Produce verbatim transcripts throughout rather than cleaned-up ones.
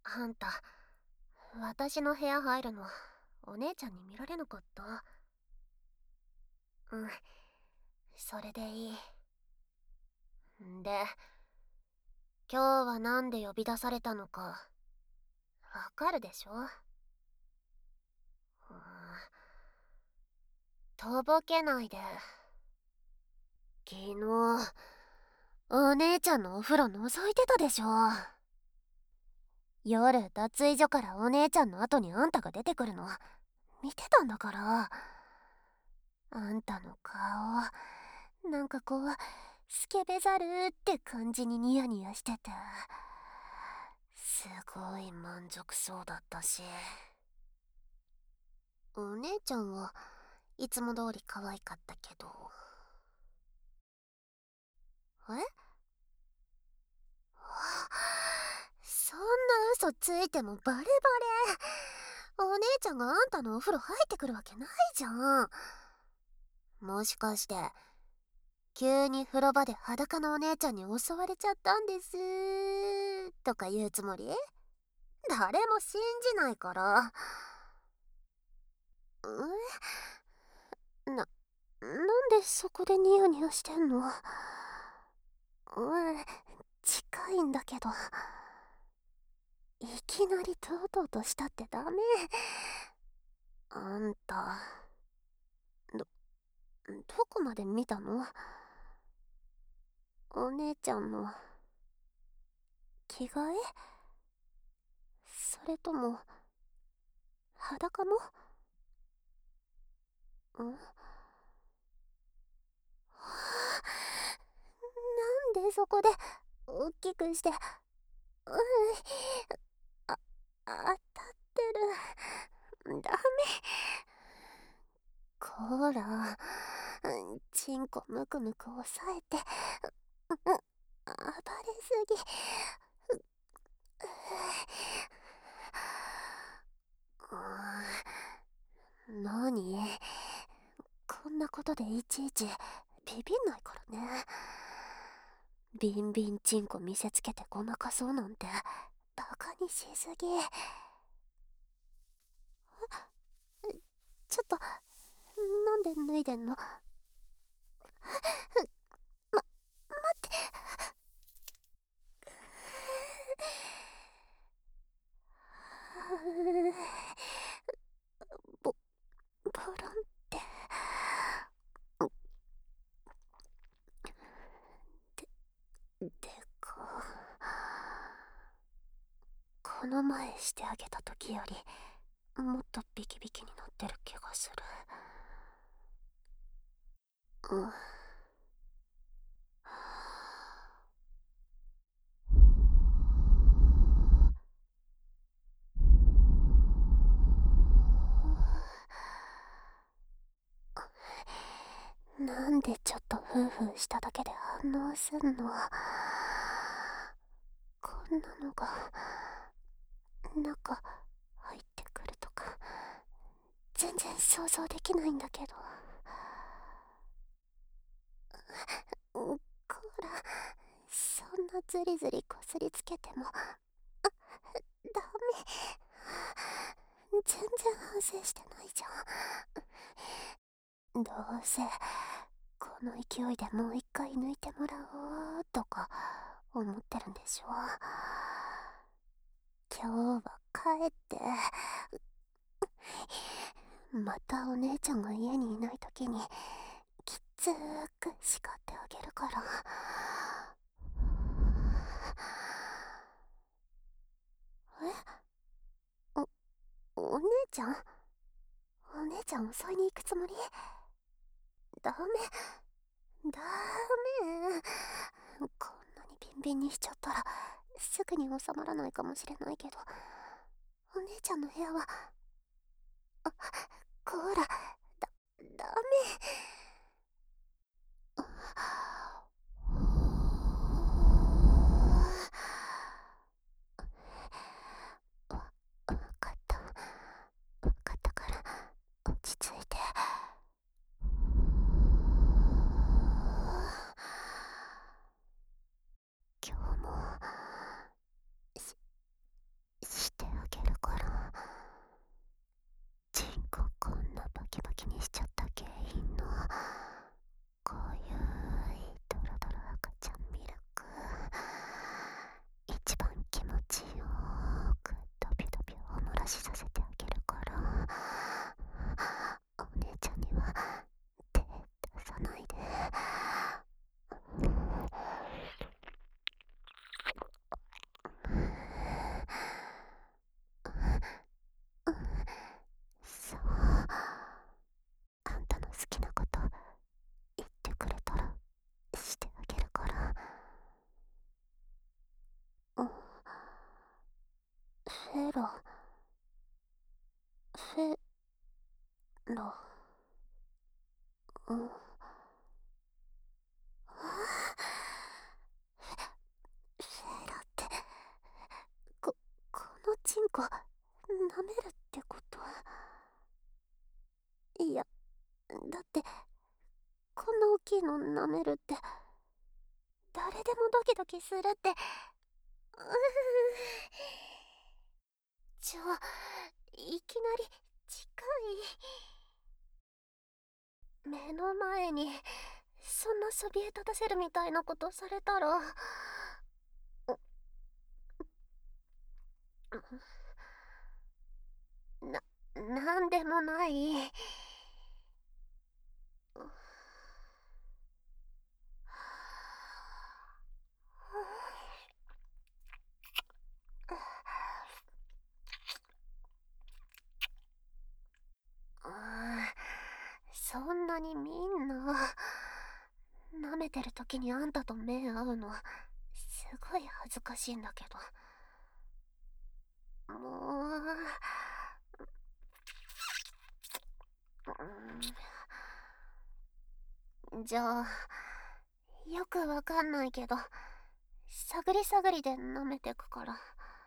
あんた、私の部屋入るの、お姉ちゃんに見られなかった？うん、それでいい。んで、今日はなんで呼び出されたのか、わかるでしょ？うん、とぼけないで。昨日、お姉ちゃんのお風呂覗いてたでしょ？夜、脱衣所からお姉ちゃんの後にあんたが出てくるの、見てたんだから。あんたの顔、なんかこう、スケベザルって感じにニヤニヤしてて、すごい満足そうだったし。お姉ちゃんはいつも通り可愛かったけど。え？そんな嘘ついてもバレバレ。お姉ちゃんがあんたのお風呂入ってくるわけないじゃん。もしかして急に風呂場で裸のお姉ちゃんに襲われちゃったんですとか言うつもり？誰も信じないから。えな、なんでそこでニヤニヤしてんの？うん、近いんだけど。いきなりとうとうとしたってダメ。あんた、ど、どこまで見たの？お姉ちゃんの着替え？それとも裸も？ん？なんでそこで大きくして、うん、あ、当たってる。ダメ。こーら、チンコむくむく押さえて、うん、暴れすぎ。うん、なに？こんなことでいちいちビビんないからね。ビンビンチンコ見せつけてごまかそうなんてバカにしすぎ。ちょっと、なんで脱いでんの？ま、待って。ボ、ボロンって。で、でか。この前してあげた時よりもっとビキビキになってる気がする。うん。なんでちょっとフーフーしただけで反応すんの？こんなのが中入ってくるとか全然想像できないんだけど。こら、そんなズリズリこすりつけてもダメ。全然反省してないじゃん。どうせこの勢いでもう一回抜いてもらおうとか思ってるんでしょ？今日は帰って、またお姉ちゃんが家にいない時にきつーく叱ってあげるから。え？お、お姉ちゃん？お姉ちゃん襲いに行くつもり？ダメ、ダメ。こんなにビンビンにしちゃったらすぐに収まらないかもしれないけど、お姉ちゃんの部屋は、あ、こーら、だ、ダメ。わ、わかった。わかったから、落ち着いて。今日も、し、 フェロ、フェロ、うん。フェロって、こ、このチンコ、舐めるってこと？いや、だって、こんな大きいの舐めるって、誰でもドキドキするって、うーん。ちょ、いきなり、近い。目の前に、そんなそびえ立たせるみたいなことされたら、な、なんでもない。そんなにみんな、舐めてる時にあんたと目合うの、すごい恥ずかしいんだけど。もう、うん、じゃあ、よくわかんないけど、探り探りで舐めてくから。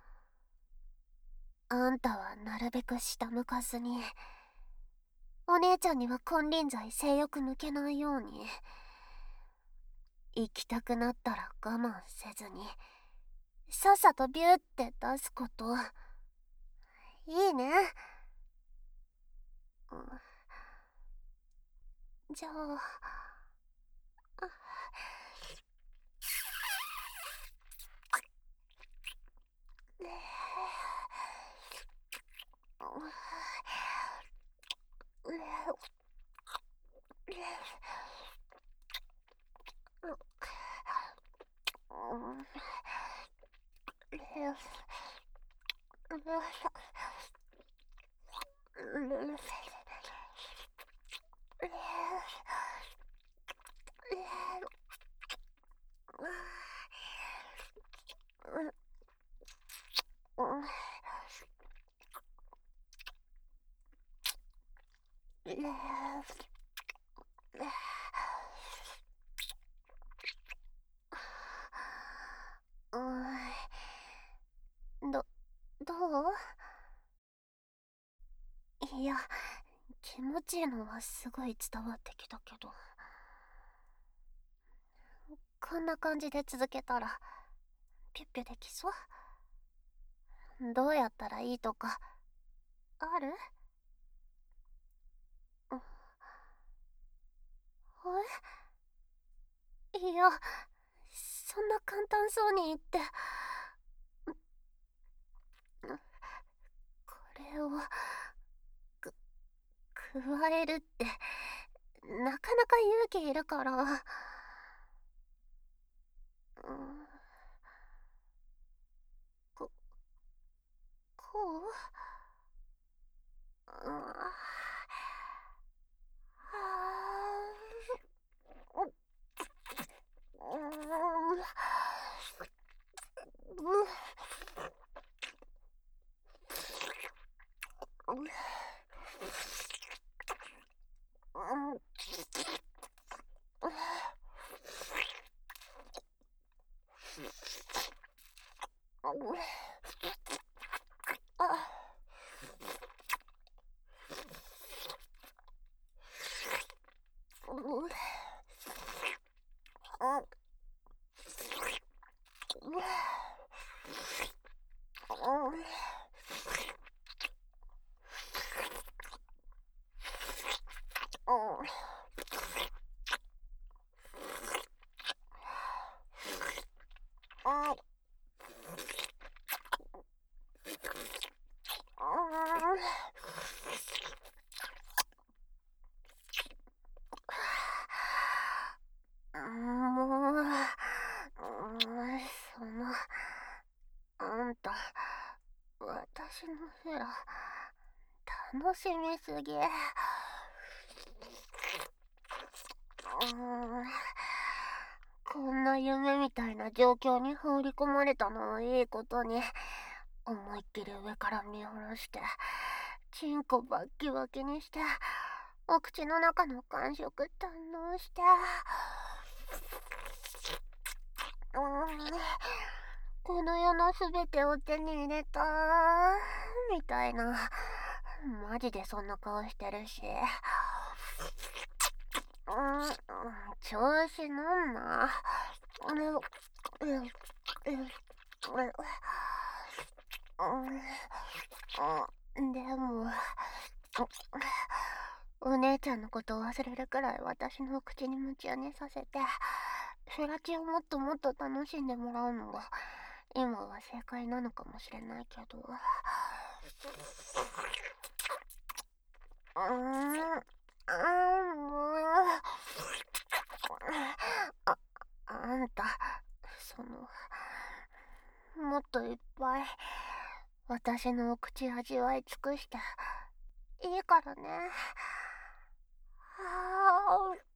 あんたはなるべく下向かずに、お姉ちゃんには金輪際性欲抜けないように、行きたくなったら我慢せずに、さっさとビューって出すこと。いいね。うん、じゃあ、ど、どう？いや、気持ちいいのはすごい伝わってきたけど、こんな感じで続けたらピュッピュできそう？どうやったらいいとかある？え？いや、そんな簡単そうに言って、これをく加えるってなかなか勇気いるから。うん、ここう、うん、はあ、うん、うん、もう、うん、その、あんた、私のフェラ、楽しみすぎ。うん、こんな夢みたいな状況に放り込まれたのをいいことに、 思いっきり上から見下ろして、チンコバッキバキにして、お口の中の感触堪能して、うーん、この世のすべてを手に入れたみたいな。マジでそんな顔してるし。うーん、調子乗んな。うん、でも、お姉ちゃんのことを忘れるくらい私の口に夢中にさせて、フェラチをもっともっと楽しんでもらうのが、今は正解なのかもしれないけど。うーん、あーもう。あ、あんた、その、もっといっぱい、私のお口味わい尽くして、いいからね。あー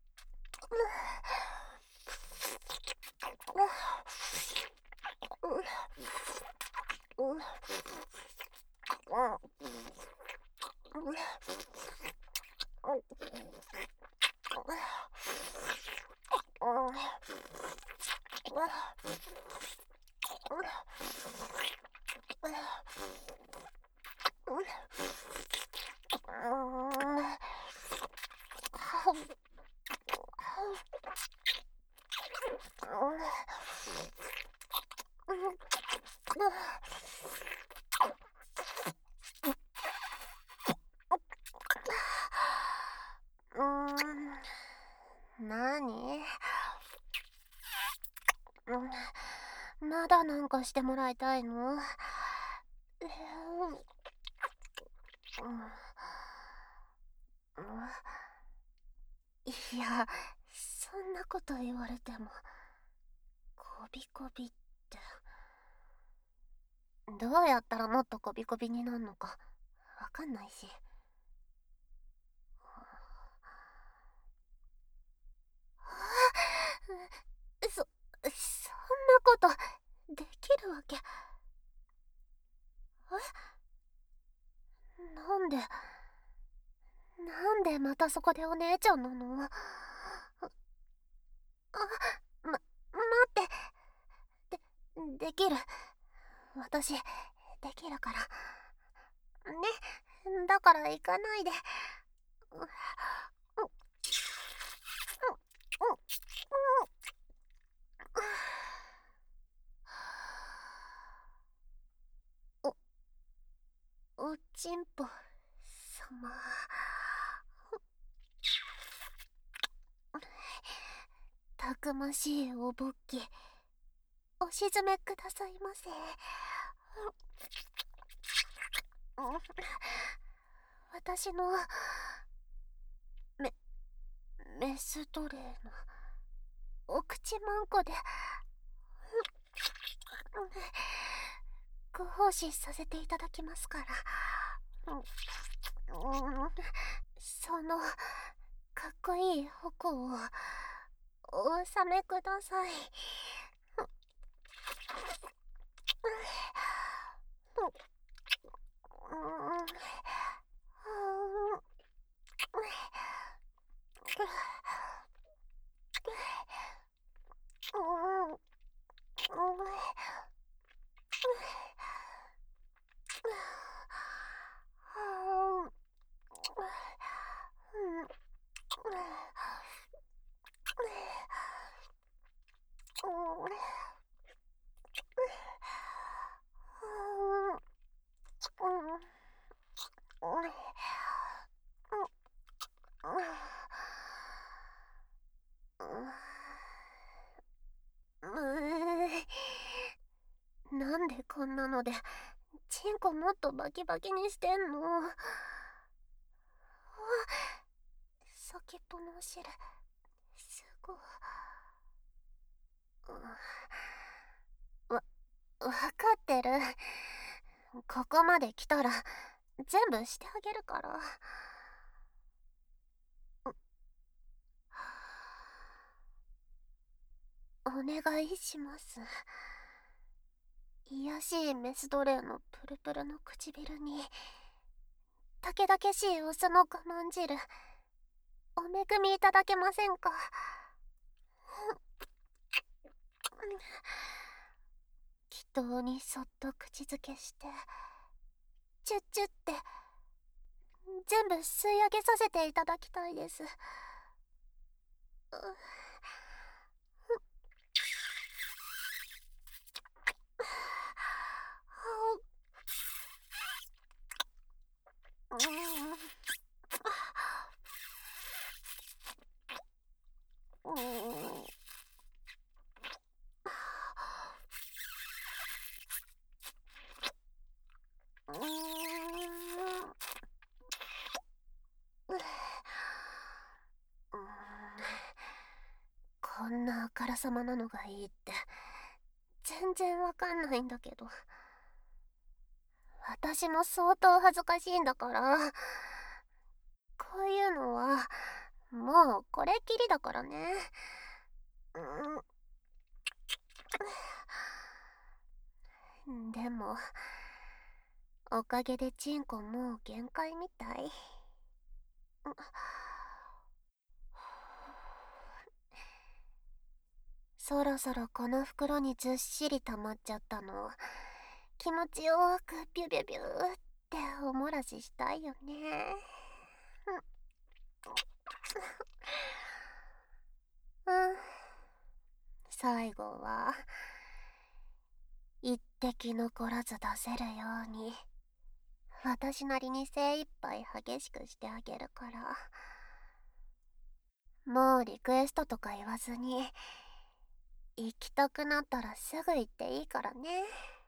うーん、なに？うん、まだなんかしてもらいたいの？えー、うん、いや、そんなこと言われても、こびこびって。どうやったらもっとこびこびになるのか、わかんないし。そ、そんなことできるわけ。え、なんで、なんでまたそこでお姉ちゃんなの？あ、ま、待って。で、できる。私、できるから。ね、だから行かないで。お、おちんぽ様。たくましいおぼっき、お沈めくださいませ。私のメメス奴隷のお口まんこでご奉仕させていただきますから。そのかっこいい矛をお納めください。なんでこんなのでチンコもっとバキバキにしてんの？あ、先っぽのお汁すごい。わ、わかってる。ここまで来たら全部してあげるから。お願いします。癒らしいメス奴隷のプルプルの唇に、たけだけしいオスの我慢汁、お恵みいただけませんか。祈祷にそっと口づけして、チュッチュって全部吸い上げさせていただきたいです。こんなあからさまなのがいいって全然わかんないんだけど、私も相当恥ずかしいんだから、こういうのはもうこれっきりだからね。うん、でもおかげでチンコもう限界みたい。そろそろこの袋にずっしり溜まっちゃったの、気持ちよくビュビュビューっておもらししたいよね。うん、最後は一滴残らず出せるように私なりに精一杯激しくしてあげるから、もうリクエストとか言わずに、行きたくなったらすぐ行っていいからね。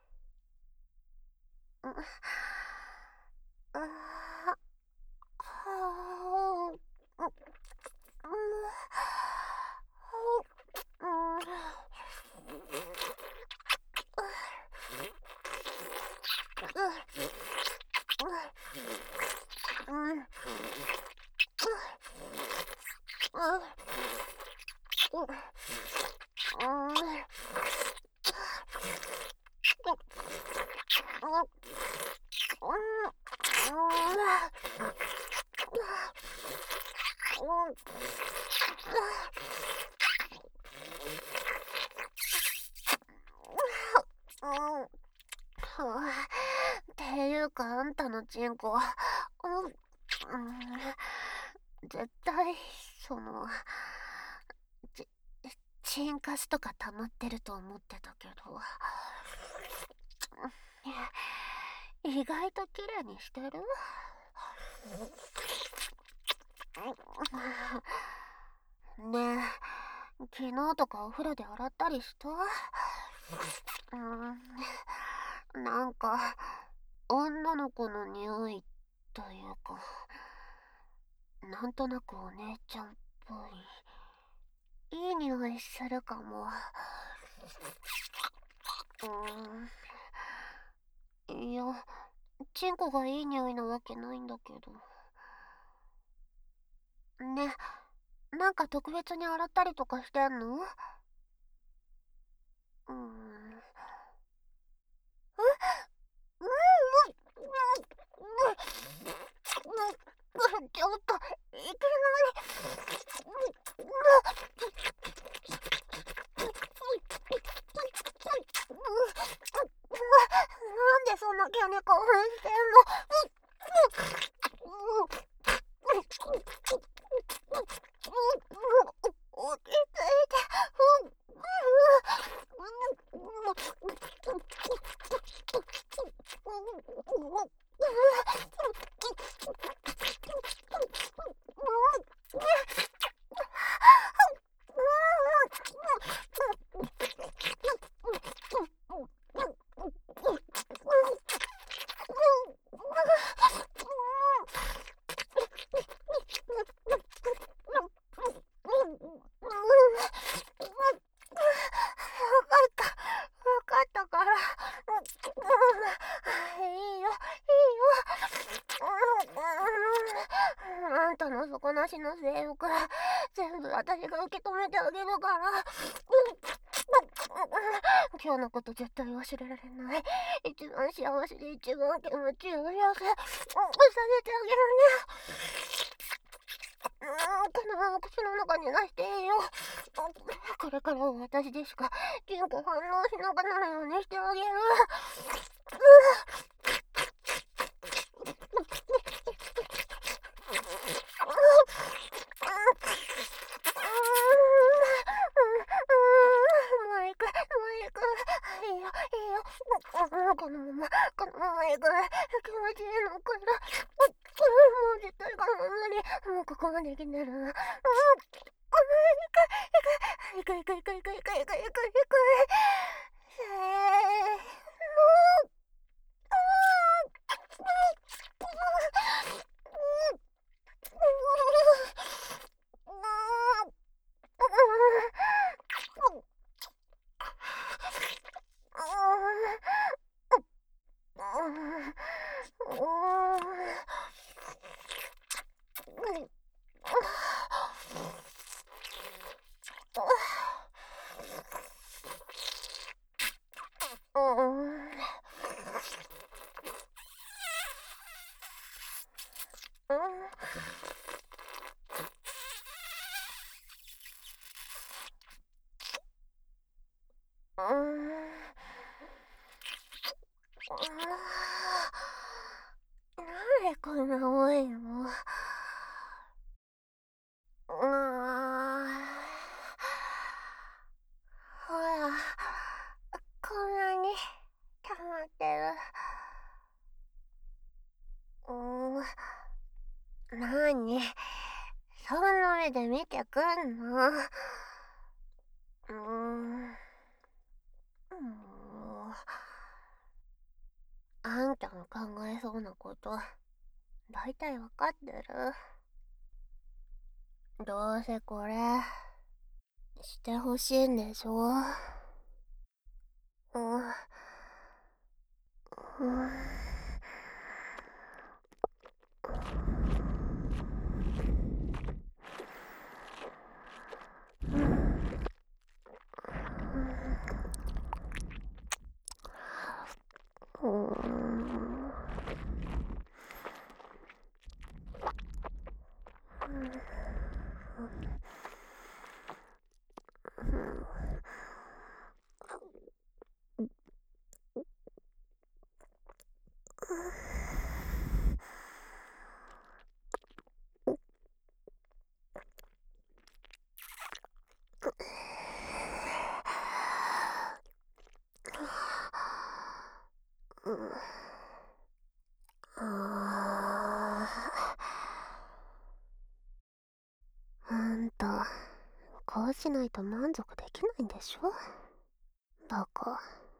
うん、ああ、はあ、うん、っていうかあんたのチンコ、うん、絶対そのちチンカスとか溜まってると思ってたけど、意外と綺麗にしてる。ねえ、昨日とかお風呂で洗ったりした？うん、なんか女の子の匂いというか、なんとなくお姉ちゃんっぽいいい匂いするかも。うん、いや、チンコがいい匂いなわけないんだけどね。なんか特別に洗ったりとかしてんの？うん。うん、ちょっといけない。なんでそんな急に興奮してんの？落ち着いて。底なしの制服全部私が受け止めてあげるから。 今日のこと絶対忘れられない。一番幸せで一番気持ちいいお幸せ、うん、させてあげるね。うん、このまま口の中に出していいよ。これからは私でしかチンコ反応しなくなるようにしてあげる。このまま、このまま行く。気持ちいいのかな。もう絶対このままに、もうここまで来てる。うん、行く、行く、行く、行く、行く、行く、行く、行く、行く、行く。せーの。なんでこんな多いの？うーん、ほら、こんなに溜まってる。うーん、なに、そんな目で見てくんの？うーん、もう、あんたの考えそうなこと、だいたいわかってる。どうせこれ、してほしいんでしょ？うん、うん。うーん。あんた、こうしないと満足できないんでしょ？バカ。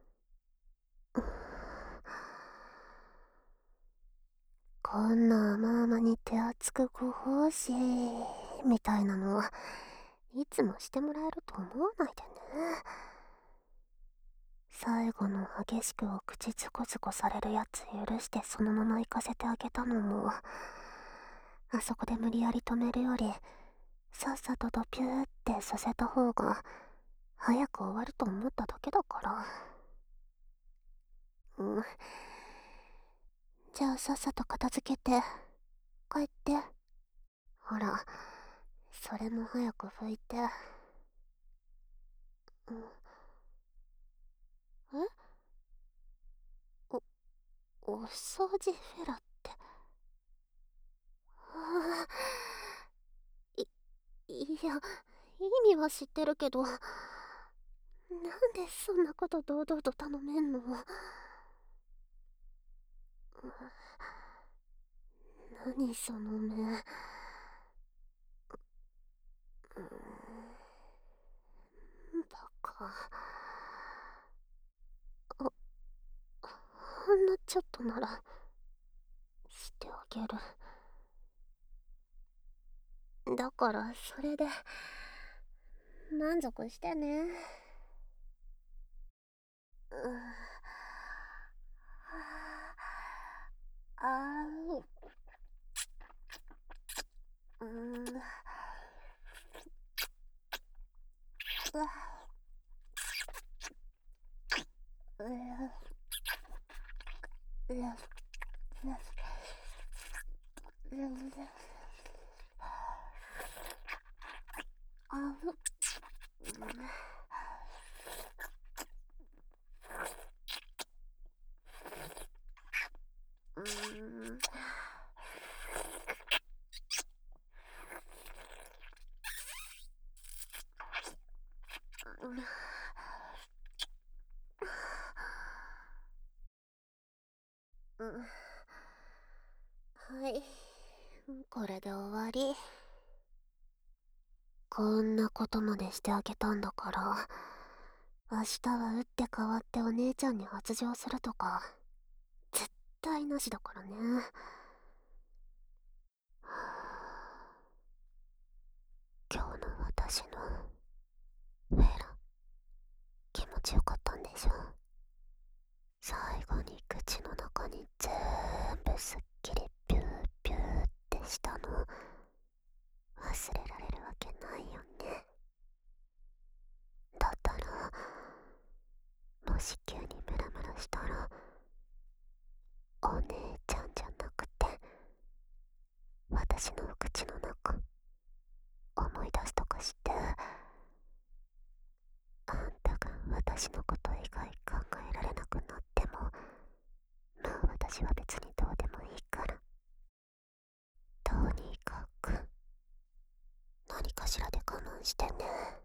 こんな甘々に手厚くご奉仕みたいなのいつもしてもらえると思わないでね。最後の激しくお口ズコズコされるやつ許してそのまま行かせてあげたのも、あそこで無理やり止めるよりさっさとドピューってさせた方が早く終わると思っただけだから。うん、じゃあさっさと片付けて帰って。ほら、それも早く拭いて。うん、え、お、お掃除フェラって。ああ、い、いや、意味は知ってるけど、なんでそんなこと堂々と頼めんの？何その目。バカ。あ、ほんのちょっとならしてあげる。だからそれで満足してね。うああう、うん、うわはい、これで終わり。こんなことまでしてあげたんだから、明日は打って変わってお姉ちゃんに発情するとか絶対なしだからね。今日の私のフェラ、気持ちよかったんでしょ。最後に口の中に全部すっきりピューピューってしたの忘れられるわけないよね。だったらもし急にムラムラしたらお姉ちゃんじゃなくて私の口の中思い出すとかして、あんたが私のこと以外考えられなくなってもまあ私は別にどうでもいいから、とにかく何かしらで我慢してね。